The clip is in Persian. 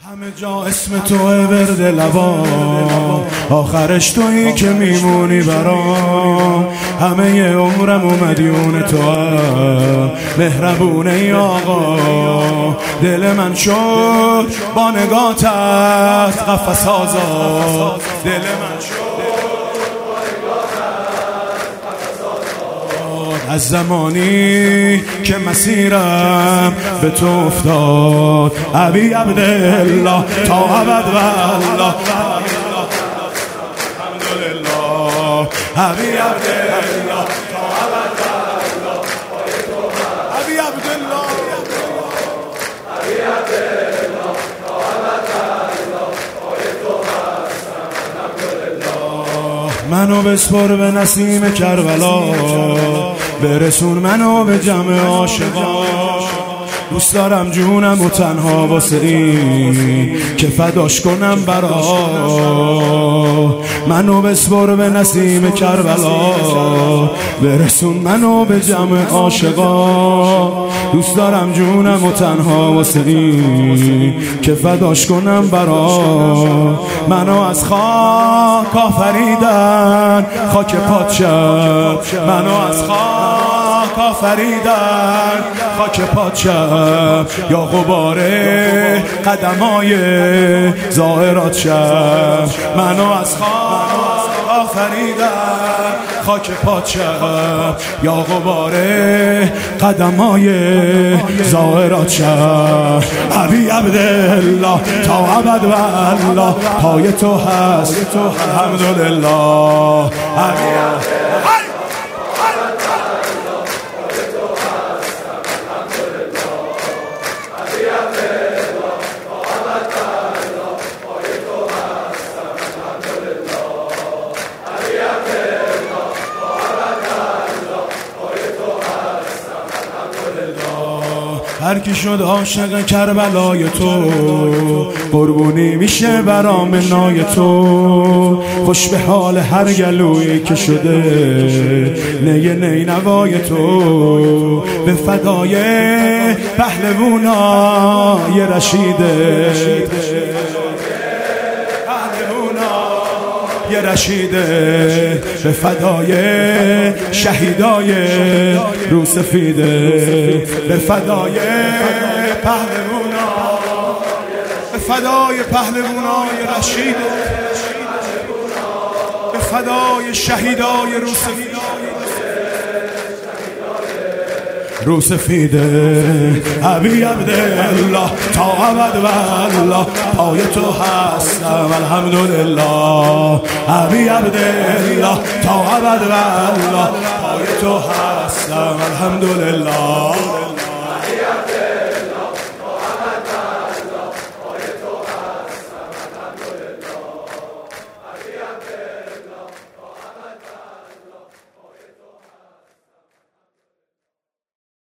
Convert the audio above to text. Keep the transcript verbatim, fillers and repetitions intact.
همه جا اسم توه ورد لبا، آخرش تویی که میمونی برام. همه ی عمرم و مدیون توه، مهربونه ای آقا. دل من شد با نگاتت قفس آزاد، دل من شد از زمانی که مسیرم به تو افتاد. ابی عبدالله تا ابد والله، الحمدلله. ابی عبدالله تا ابد والله، ابی عبدالله، ابی عبدالله تا ابد والله، منو بسپر به نسیم کربلا، برسون منو به جمع عاشقان. دوست دارم جونم و تنها واسه این که فداش کنم برا. منو بسپر به نسیم کربلا، برسون منو به جمع عاشقان. دوست دارم جونم و تنها واسه این که فداش کنم برا. منو از خاک آفریدن خاک پات شد، منو از خاک آفریدن خاک پات شد. یا غبار قدمای ظاهرات شد، منو از خاک آفریدن خاک پات شد. یا غبار قدمای ظاهرات شد. ابی عبدالله تا ابد والله، پای تو هست الحمدلله. ابی عبدالله هر کی شد عاشق کربلای تو، قربونی میشه برام نای تو. خوش به حال هر گلویی که شده نی نی نوای تو. به فدای پهلوانای رشیده، یه رشیده. به فدای شهیدای رو سفیده، به فدای پهلوانا، به فدای پهلوانای رشیده، به فدای شهیدای رو سفیده رو سفیده. ابی عبدالله تا ابد والله، پای تو هستم الحمدلله. ابی عبدالله تا ابد والله، پای تو هستم الحمدلله.